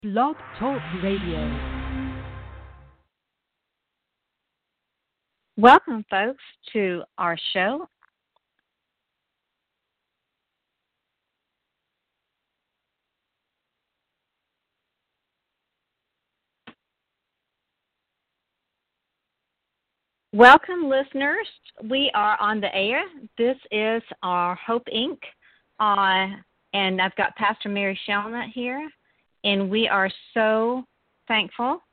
Blog Talk Radio. Welcome, folks, to our show. Welcome, listeners. We are on the air. This is our Hope Inc. And I've got Pastor Mary Shelnut here, and we are so thankful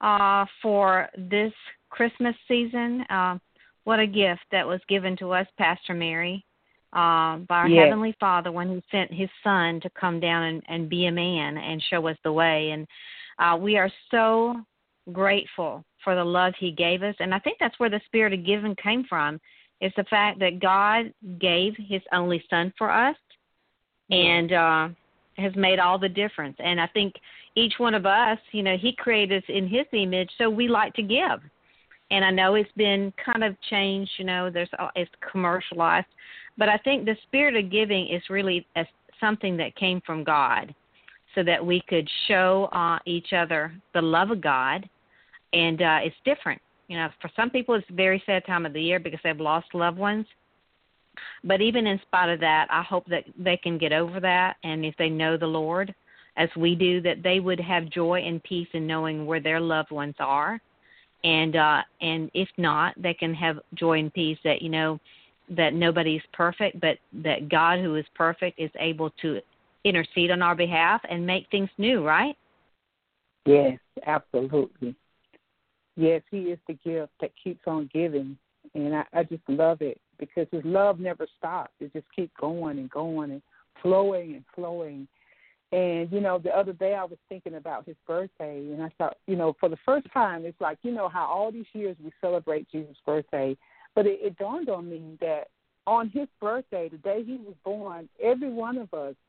for this Christmas season. What a gift that was given to us, Pastor Mary, by our Heavenly Father when He sent His Son to come down and be a man and show us the way. And we are so grateful for the love He gave us. And I think that's where the spirit of giving came from, is the fact that God gave His only Son for us and has made all the difference. And I think each one of us, He created us in His image, so we like to give. And I know it's been kind of changed, it's commercialized. But I think the spirit of giving is really something that came from God so that we could show each other the love of God. And it's different. For some people, it's a very sad time of the year because they've lost loved ones. But even in spite of that, I hope that they can get over that. And if they know the Lord, as we do, that they would have joy and peace in knowing where their loved ones are. And if not, they can have joy and peace that, that nobody's perfect, but that God, who is perfect, is able to intercede on our behalf and make things new, right? Yes, absolutely. Yes, He is the gift that keeps on giving, and I just love it because His love never stops. It just keeps going and going and flowing and flowing. And, the other day I was thinking about His birthday, and I thought, for the first time, it's like, how all these years we celebrate Jesus' birthday, but it dawned on me that on His birthday, the day He was born, every one of us,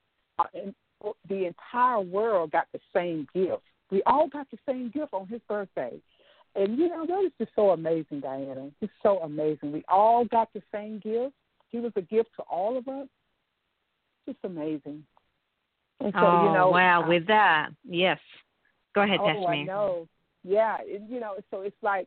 the entire world got the same gift. We all got the same gift on His birthday. And, that is just so amazing, Diana. It's so amazing. We all got the same gift. He was a gift to all of us. Just amazing. And so, wow, with that, yes. Go ahead, Pastor Mary. I know. Yeah, so it's like,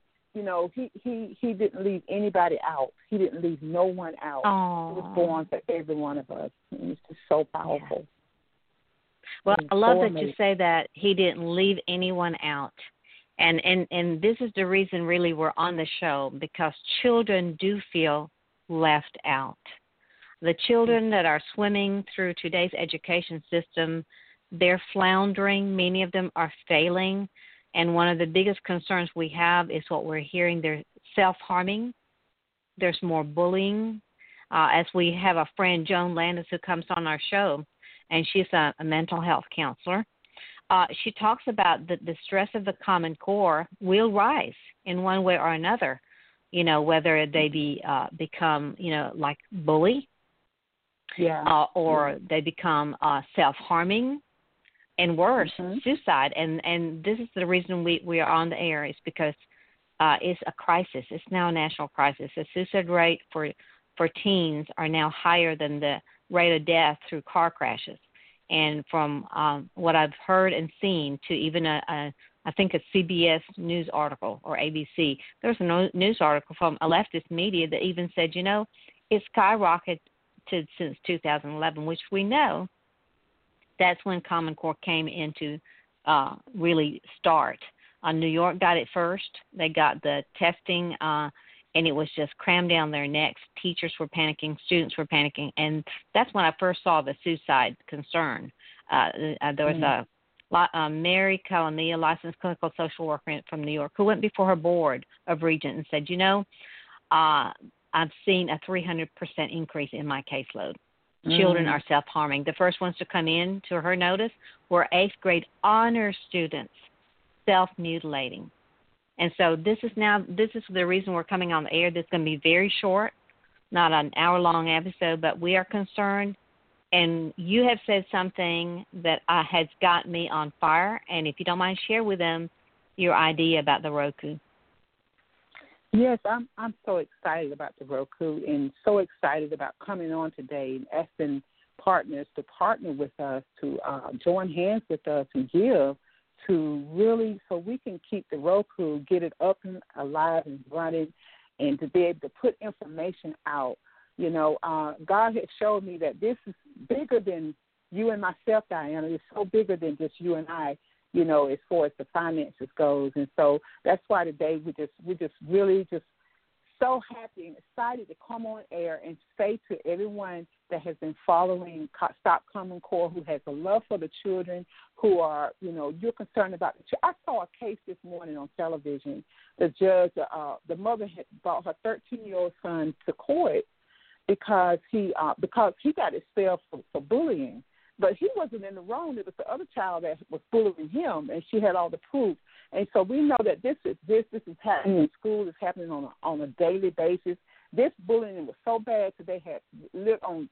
he didn't leave anybody out. He didn't leave no one out. He was born for every one of us. And it's just so powerful. Yeah. Well, I love that you say that He didn't leave anyone out. And this is the reason really we're on the show, because children do feel left out. The children that are swimming through today's education system, they're floundering. Many of them are failing. And one of the biggest concerns we have is what we're hearing. They're self-harming. There's more bullying. As we have a friend, Joan Landis, who comes on our show, and she's a mental health counselor. She talks about the stress of the Common Core will rise in one way or another, whether they become, like bully, or they become self-harming, and worse, suicide. And this is the reason we are on the air, is because it's a crisis. It's now a national crisis. The suicide rate for teens are now higher than the rate of death through car crashes. And from what I've heard and seen, to even I think a CBS News article or ABC, there's a news article from a leftist media that even said, it skyrocketed since 2011, which we know that's when Common Core came into really start. New York got it first. They got the testing, and it was just crammed down their necks. Teachers were panicking, students were panicking, and that's when I first saw the suicide concern. There was a Mary Calamia, licensed clinical social worker from New York, who went before her board of regents and said, I've seen a 300% increase in my caseload. Children are self-harming. The first ones to come in to her notice were 8th grade honor students self-mutilating. And so this is the reason we're coming on the air. This is going to be very short, not an hour-long episode, but we are concerned. And you have said something that has got me on fire. And if you don't mind, share with them your idea about the Roku. Yes, I'm so excited about the Roku and so excited about coming on today and asking partners to partner with us, to join hands with us and give to really, so we can keep the Roku, get it up and alive and running, and to be able to put information out. You know, God has showed me that this is bigger than you and myself, Diana. It's so bigger than just you and I, you know, as far as the finances goes. And so that's why today we just really just so happy and excited to come on air and say to everyone that has been following Stop Common Core, who has a love for the children, who are, you know, you're concerned about the children. I saw a case this morning on television. The judge, the mother had brought her 13-year-old son to court because he got expelled for bullying. But he wasn't in the wrong. It was the other child that was bullying him, and she had all the proof. And so we know that this is happening in school. It's happening on a daily basis. This bullying was so bad that they had lived on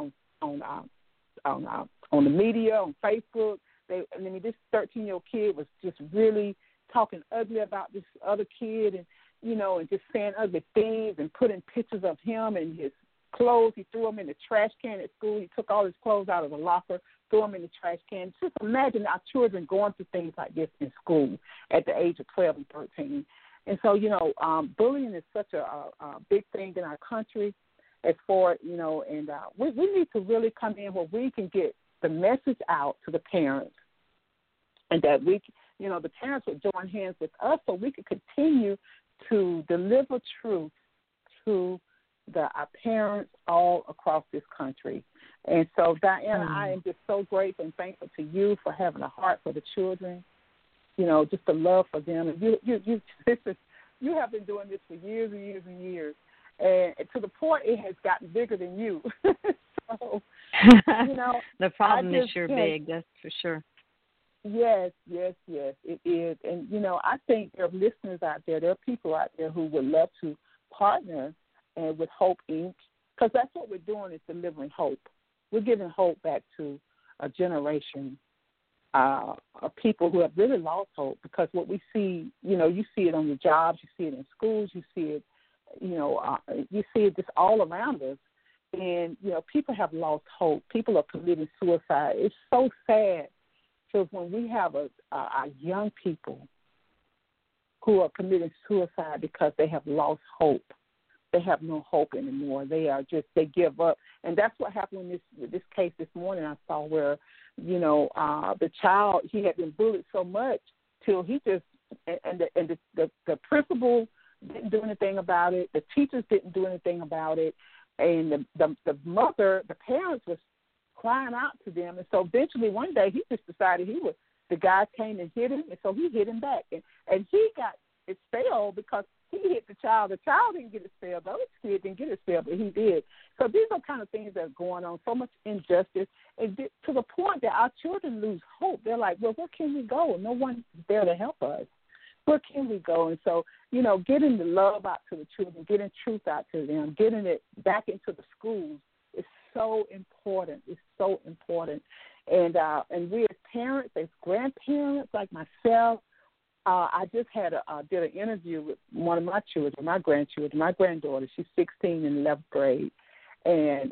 the media, on Facebook. This 13-year-old kid was just really talking ugly about this other kid, and you know, and just saying ugly things and putting pictures of him and his clothes. He threw them in the trash can at school. He took all his clothes out of the locker, threw them in the trash can. Just imagine our children going through things like this in school at the age of 12 and 13. And so, you know, bullying is such a big thing in our country as far, you know, and we need to really come in where we can get the message out to the parents, and that we, you know, the parents would join hands with us so we could continue to deliver truth to our parents all across this country. And so, Diana, I am just so grateful and thankful to you for having a heart for the children, you know, just a love for them. And you have been doing this for years and years and years, and to the point it has gotten bigger than you. So, you know, the problem is sure big, that's for sure. Yes, it is. And, you know, I think there are listeners out there, there are people out there who would love to partner and with Hope Inc., because that's what we're doing, is delivering hope. We're giving hope back to a generation of people who have really lost hope, because what we see, you know, you see it on your jobs, you see it in schools, you see it, you know, you see it just all around us. And, you know, people have lost hope. People are committing suicide. It's so sad, because when we have our young people who are committing suicide because they have lost hope, they have no hope anymore. They give up. And that's what happened in this case this morning I saw, where, you know, the child, he had been bullied so much till he just, and the principal didn't do anything about it. The teachers didn't do anything about it. And the mother, the parents was crying out to them. And so eventually one day he just decided the guy came and hit him, and so he hit him back. And he got expelled because he hit the child. The child didn't get expelled. The other kid didn't get expelled, but he did. So these are kind of things that are going on, so much injustice, and to the point that our children lose hope. They're like, well, where can we go? No one's there to help us. Where can we go? And so, you know, getting the love out to the children, getting truth out to them, getting it back into the schools is so important. It's so important. And we as parents, as grandparents like myself, I just did an interview with one of my children, my grandchildren, my granddaughter. She's 16 in 11th grade. And,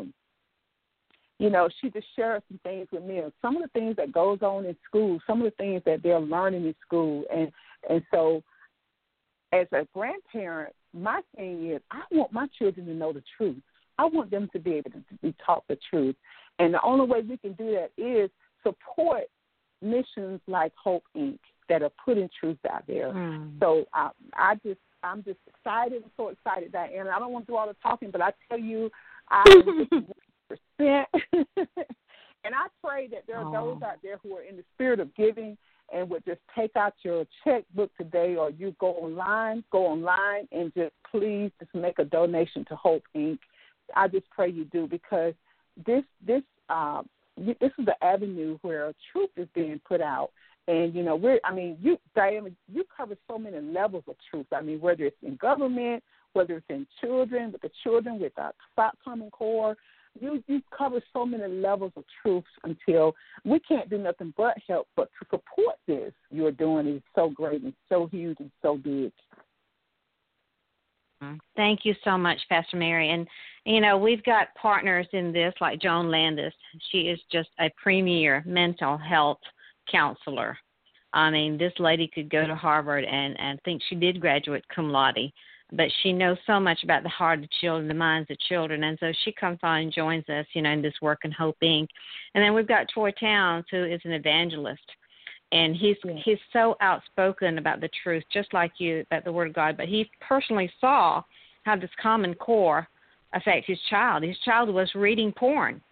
you know, she just shared some things with me, some of the things that goes on in school, some of the things that they're learning in school. And so as a grandparent, my thing is I want my children to know the truth. I want them to be able to be taught the truth. And the only way we can do that is support missions like Hope Inc. that are putting truth out there. So I'm just excited. I'm so excited, Diana. I don't want to do all the talking, but I tell you, I'm just 100%. And I pray that there are those out there who are in the spirit of giving and would just take out your checkbook today, or you go online and just please just make a donation to Hope Inc. I just pray you do, because this is the avenue where truth is being put out. And, you know, Diana, you cover so many levels of truth. I mean, whether it's in government, whether it's in children, with the children, with our Stop Common Core, you cover so many levels of truth until we can't do nothing but help. But to support this you're doing is so great and so huge and so big. Thank you so much, Pastor Mary. And, you know, we've got partners in this like Joan Landis. She is just a premier mental health counselor. I mean, this lady could go to Harvard and I think she did graduate cum laude, but she knows so much about the heart of children, the minds of children. And so she comes on and joins us, you know, in this work in Hope Inc. And then we've got Troy Towns, who is an evangelist. And he's so outspoken about the truth, just like you, about the Word of God. But he personally saw how this Common Core affects his child. His child was reading porn.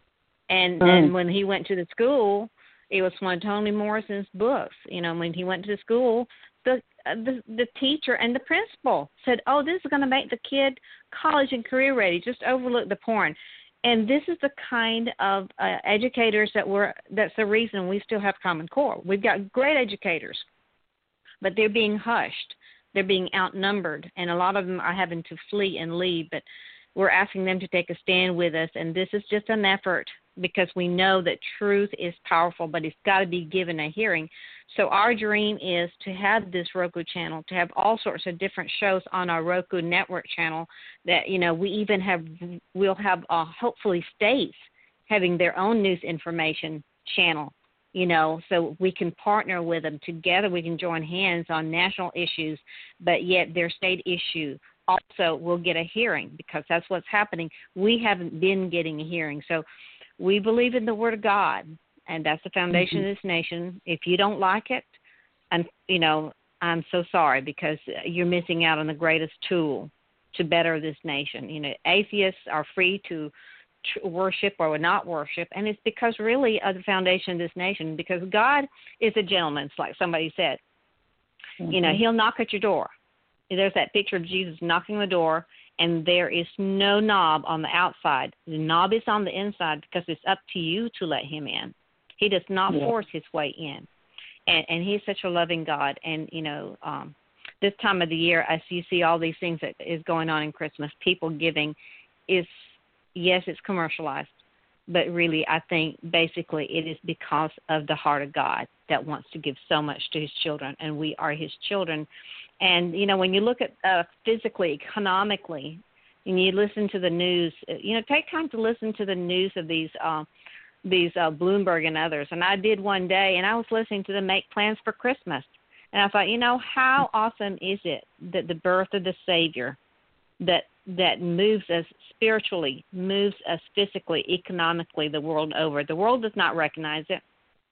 And when he went to the school, it was one of Toni Morrison's books. You know, when he went to the school, the teacher and the principal said, oh, this is going to make the kid college and career ready. Just overlook the porn. And this is the kind of educators that's the reason we still have Common Core. We've got great educators, but they're being hushed. They're being outnumbered, and a lot of them are having to flee and leave. But we're asking them to take a stand with us, and this is just an effort because we know that truth is powerful, but it's got to be given a hearing. So our dream is to have this Roku channel, to have all sorts of different shows on our Roku network channel that, you know, we'll have hopefully states having their own news information channel, you know, so we can partner with them. Together we can join hands on national issues, but yet their state issue also will get a hearing because that's what's happening. We haven't been getting a hearing. So we believe in the Word of God. And that's the foundation of this nation. If you don't like it, I'm so sorry because you're missing out on the greatest tool to better this nation. You know, atheists are free to worship or not worship, and it's because really of the foundation of this nation. Because God is a gentleman, like somebody said. You know, He'll knock at your door. There's that picture of Jesus knocking on the door, and there is no knob on the outside. The knob is on the inside because it's up to you to let Him in. He does not force His way in. And He's such a loving God. And, you know, this time of the year, as you see all these things that is going on in Christmas, people giving is, yes, it's commercialized. But really, I think basically it is because of the heart of God that wants to give so much to His children. And we are His children. And, you know, when you look at physically, economically, and you listen to the news, you know, take time to listen to the news of these Bloomberg and others. And I did one day, and I was listening to them make plans for Christmas. And I thought, you know, how awesome is it that the birth of the Savior that moves us spiritually, moves us physically, economically the world over. The world does not recognize it.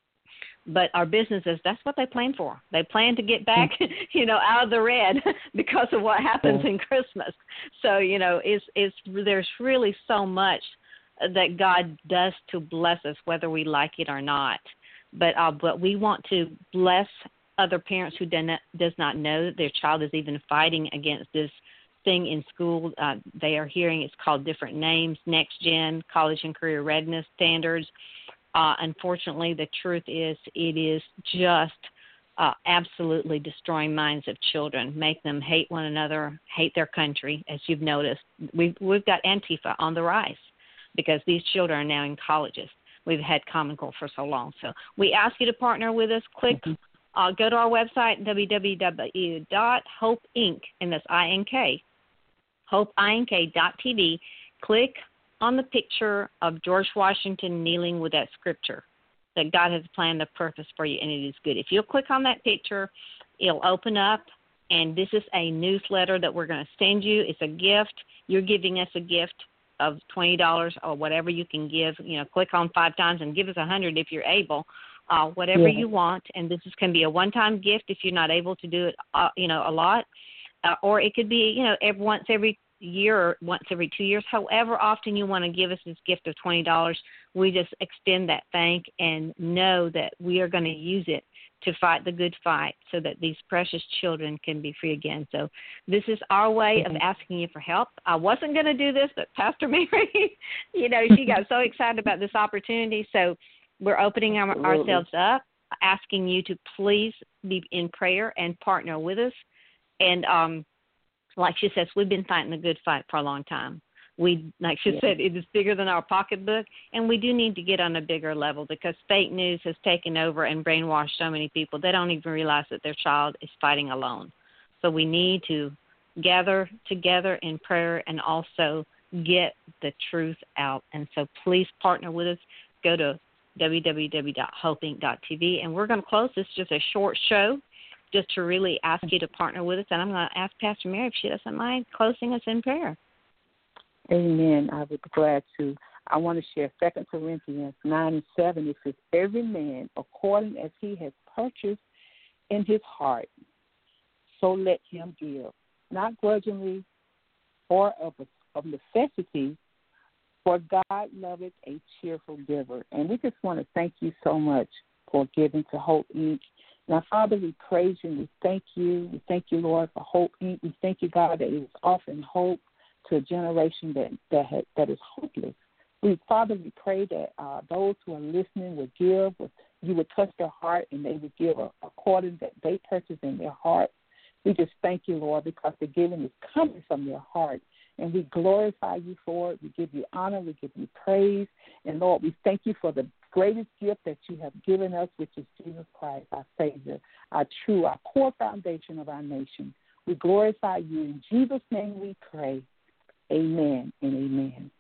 But our businesses, that's what they plan for. They plan to get back, you know, out of the red because of what happens in Christmas. So, you know, there's really so much that God does to bless us, whether we like it or not. But we want to bless other parents who does not know that their child is even fighting against this thing in school. They are hearing it's called different names, Next Gen, College and Career Readiness Standards. Unfortunately, the truth is it is just absolutely destroying minds of children, make them hate one another, hate their country, as you've noticed. We've got Antifa on the rise because these children are now in colleges. We've had Common Core for so long. So we ask you to partner with us. Click, go to our website, www.hopeinc, and that's I-N-K, hopeink.tv. Click on the picture of George Washington kneeling with that scripture that God has planned a purpose for you, and it is good. If you'll click on that picture, it'll open up, and this is a newsletter that we're going to send you. It's a gift. You're giving us a gift of $20 or whatever you can give. You know, click on 5 times and give us $100 if you're able, whatever you want. And this can be a one-time gift if you're not able to do it, you know, a lot. Or it could be, you know, once every year or once every 2 years, however often you want to give us this gift of $20, we just extend that thank and know that we are going to use it to fight the good fight so that these precious children can be free again. So this is our way of asking you for help. I wasn't going to do this, but Pastor Mary, you know, she got so excited about this opportunity. So we're opening ourselves up, asking you to please be in prayer and partner with us. And like she says, we've been fighting the good fight for a long time. Like she said, it is bigger than our pocketbook, and we do need to get on a bigger level because fake news has taken over and brainwashed so many people. They don't even realize that their child is fighting alone. So we need to gather together in prayer and also get the truth out. And so please partner with us. Go to www.hopeinc.tv. And we're going to close. This is just a short show just to really ask you to partner with us. And I'm going to ask Pastor Mary if she doesn't mind closing us in prayer. Amen. I would be glad to. I want to share 2 Corinthians 9:7. It says, every man according as he has purchased in his heart, so let him give, not grudgingly or of necessity, for God loveth a cheerful giver. And we just want to thank you so much for giving to Hope Inc. Now, Father, we praise you and we thank you. We thank you, Lord, for Hope Inc. We thank you, God, that it is offering hope to a generation that is hopeless. Father, we pray that those who are listening would give, you would touch their heart, and they would give according that they purchase in their heart. We just thank you, Lord, because the giving is coming from their heart, and we glorify you for it. We give you honor. We give you praise. And, Lord, we thank you for the greatest gift that you have given us, which is Jesus Christ, our Savior, our core foundation of our nation. We glorify you. In Jesus' name we pray. Amen and amen.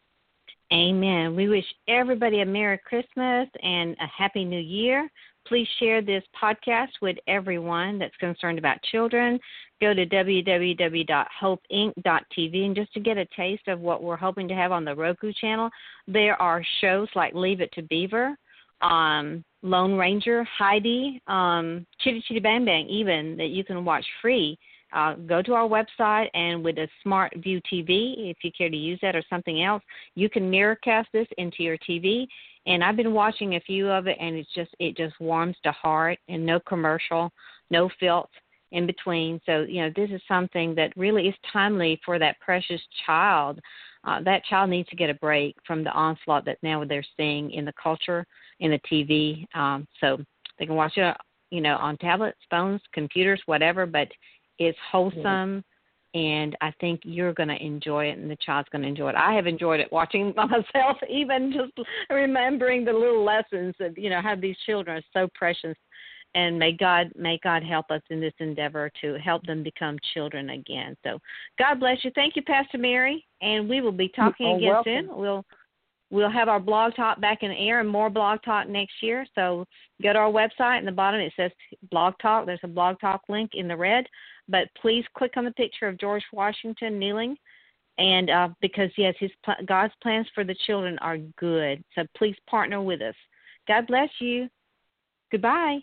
Amen. We wish everybody a Merry Christmas and a Happy New Year. Please share this podcast with everyone that's concerned about children. Go to www.hopeinc.tv, and just to get a taste of what we're hoping to have on the Roku channel, there are shows like Leave It to Beaver, Lone Ranger, Heidi, Chitty Chitty Bang Bang even, that you can watch free. Go to our website, and with a Smart View TV, if you care to use that or something else, you can mirrorcast this into your TV. And I've been watching a few of it, and it just warms the heart, and no commercial, no filth in between. So, this is something that really is timely for that precious child. That child needs to get a break from the onslaught that now they're seeing in the culture, in the TV. So they can watch it, on tablets, phones, computers, whatever, but it's wholesome, and I think you're going to enjoy it, and the child's going to enjoy it. I have enjoyed it watching myself, even just remembering the little lessons that, how these children are so precious, and may God help us in this endeavor to help them become children again. So God bless you. Thank you, Pastor Mary, and we will be talking again soon. We'll have our blog talk back in the air and more blog talk next year. So go to our website. In the bottom, it says blog talk. There's a blog talk link in the red. But please click on the picture of George Washington kneeling. And because, yes, God's plans for the children are good. So please partner with us. God bless you. Goodbye.